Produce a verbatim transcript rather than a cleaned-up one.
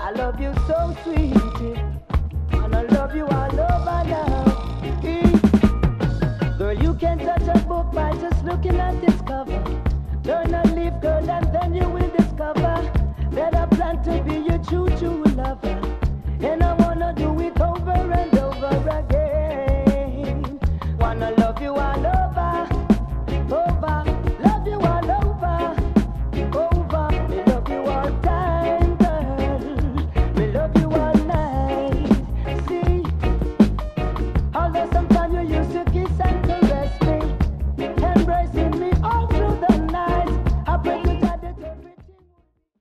I love you so sweet. And I love you all over now. Girl, you can touch a book by just looking at its cover. Turn a leaf, girl, and then you will discover that I plan to be your true, true lover. And I wanna do it over and over again. Wanna love you all